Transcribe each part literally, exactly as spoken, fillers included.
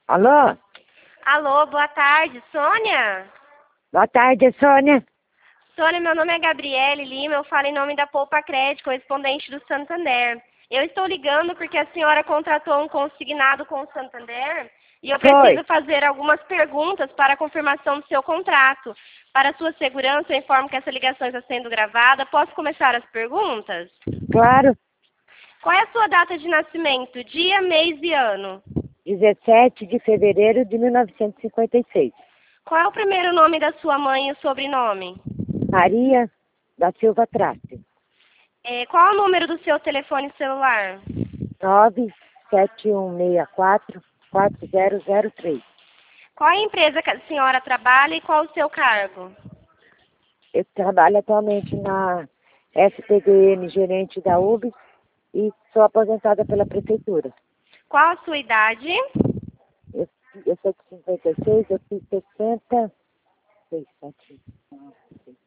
Alô? Alô, boa tarde, Sônia? Boa tarde, Sônia. Sônia, meu nome é Gabriele Lima, eu falo em nome da Poupa Crédito, correspondente do Santander. Eu estou ligando porque a senhora contratou um consignado com o Santander e eu Foi. preciso fazer algumas perguntas para a confirmação do seu contrato. Para sua segurança, eu informo que essa ligação está sendo gravada. Posso começar as perguntas? Claro. Qual é a sua data de nascimento? Dia, mês e ano? dezessete de fevereiro de mil novecentos e cinquenta e seis. Qual é o primeiro nome da sua mãe e o sobrenome? Maria da Silva Trace. É, qual é o número do seu telefone celular? nove sete um seis quatro quatro zero zero três. Qual é a empresa que a senhora trabalha e qual o seu cargo? Eu trabalho atualmente na S P D M, gerente da U B S, e sou aposentada pela prefeitura. Qual a sua idade? Eu, eu sou de cinquenta e seis, eu fiz sessenta... seis, sete, nove, seis.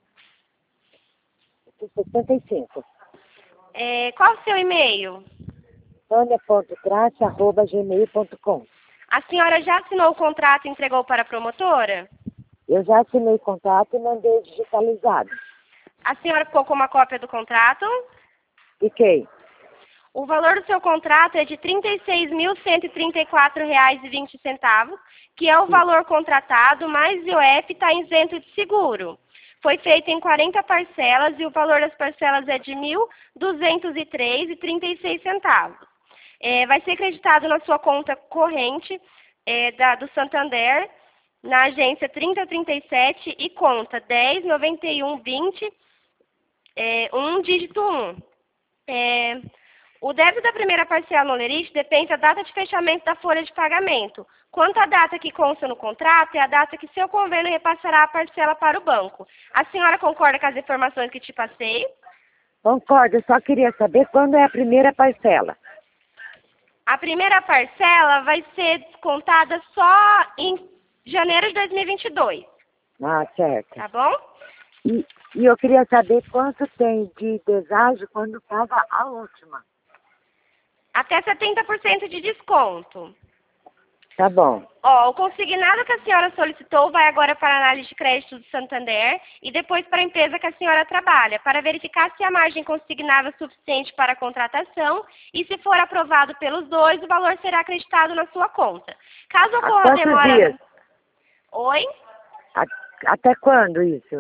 Eu fiz sessenta e cinco. É, qual o seu e-mail? Sônia ponto trace arroba gmail ponto com. A senhora já assinou o contrato e entregou para a promotora? Eu já assinei contato e mandei digitalizado. A senhora ficou com uma cópia do contrato? Fiquei. O valor do seu contrato é de trinta e seis mil cento e trinta e quatro reais e vinte centavos, que é o valor contratado, mais I O F está isento de seguro. Foi feito em quarenta parcelas e o valor das parcelas é de mil duzentos e três reais e trinta e seis centavos. É, vai ser creditado na sua conta corrente é, da, do Santander, na agência trinta trinta e sete e conta dez noventa e um vinte, é, um dígito um. É, o débito da primeira parcela no Lerite depende da data de fechamento da folha de pagamento. Quanto à data que consta no contrato, é a data que seu convênio repassará a parcela para o banco. A senhora concorda com as informações que te passei? Concordo, eu só queria saber quando é a primeira parcela. A primeira parcela vai ser descontada só em janeiro de dois mil e vinte e dois. Ah, certo. Tá bom? E, e eu queria saber quanto tem de deságio quando paga a última. Até setenta por cento de desconto. Tá bom. Ó, o consignado que a senhora solicitou vai agora para a análise de crédito do Santander e depois para a empresa que a senhora trabalha, para verificar se a margem consignada é suficiente para a contratação e, se for aprovado pelos dois, o valor será acreditado na sua conta. Caso Há ocorra quantos demora... dias? Oi? A, até quando isso?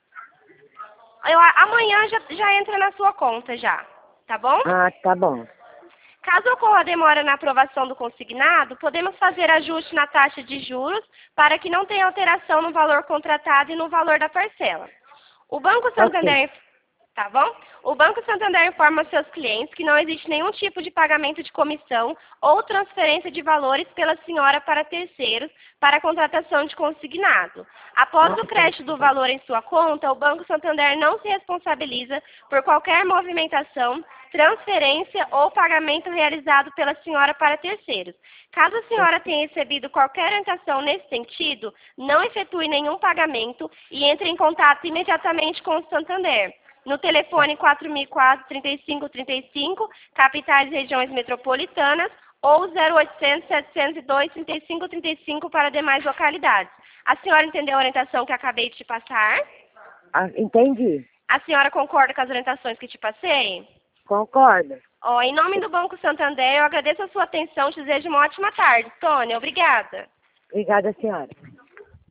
Eu, amanhã já, já entra na sua conta já, tá bom? Ah, tá bom. Caso ocorra demora na aprovação do consignado, podemos fazer ajuste na taxa de juros para que não tenha alteração no valor contratado e no valor da parcela. O Banco Santander, Ok. tá bom? O Banco Santander informa seus clientes que não existe nenhum tipo de pagamento de comissão ou transferência de valores pela senhora para terceiros para a contratação de consignado. Após o crédito do valor em sua conta, o Banco Santander não se responsabiliza por qualquer movimentação, transferência ou pagamento realizado pela senhora para terceiros. Caso a senhora tenha recebido qualquer orientação nesse sentido, não efetue nenhum pagamento e entre em contato imediatamente com o Santander. No telefone quatro mil e quatro, trinta e cinco trinta e cinco, capitais e regiões metropolitanas, ou zero oitocentos, setecentos e dois, trinta e cinco trinta e cinco para demais localidades. A senhora entendeu a orientação que acabei de te passar? Ah, entendi. A senhora concorda com as orientações que te passei? Concordo. Ó, em nome do Banco Santander, eu agradeço a sua atenção e te desejo uma ótima tarde. Sônia, obrigada. Obrigada, senhora.